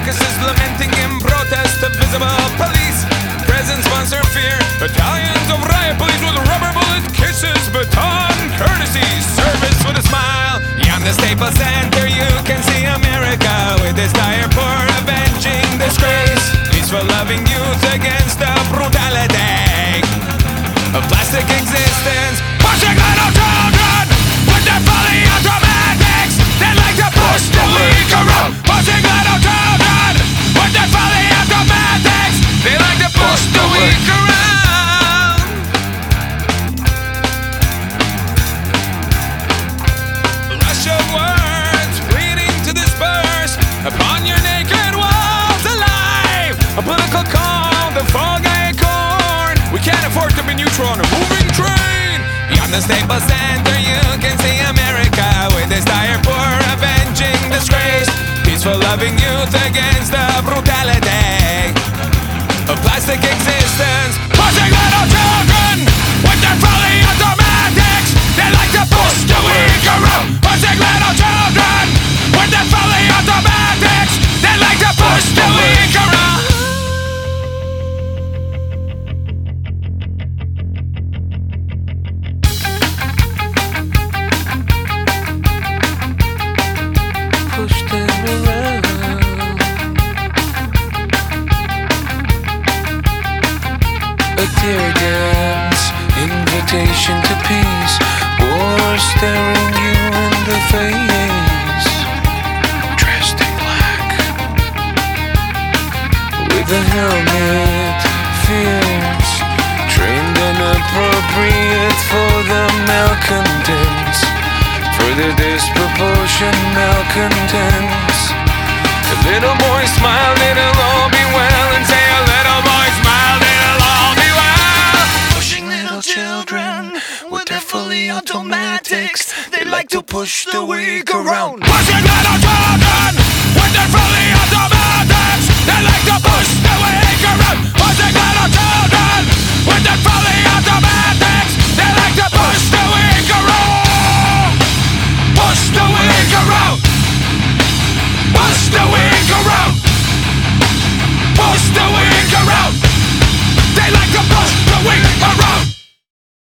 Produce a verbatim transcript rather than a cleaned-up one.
carcasses lamenting in protest of visible police. Presents sponsor fear. Battalions of riot police with rubber bullet kisses, baton courtesy, service with a smile. Beyond the Staples Center, you can see America with its dire for avenging disgrace. Peaceful loving youth against the brutality of plastic existence. Pushing little children with their fully automatics. They like to push the weak around. Pushing little children with their fully automatics. They like to push the weak around. Rush of words pleading to disperse upon your naked walls alive. A political call, the fog acorn. We can't afford to be neutral on a moving train. Beyond the Staples Center, you can see America with its dire for avenging disgrace. Peaceful loving youth against the brutality of plastic existence. Pushing little children with their fully automatics. They like to push the weak around. Pushing little children with their fully automatics. They like to push the weak around. A tear dance, invitation to peace, war staring you in the face. Dressed in black, with a helmet, fierce, trained and appropriate for the malcontents, for the disproportionate malcontents. The little boy smiled, it'll all be well, and say a little boy smiled, it'll all be well. Pushing little children with their fully automatics. They like to push the weak around. Pushing little children with their fully automatics. They like to push the weak around. Pushing little children with their fully automatics.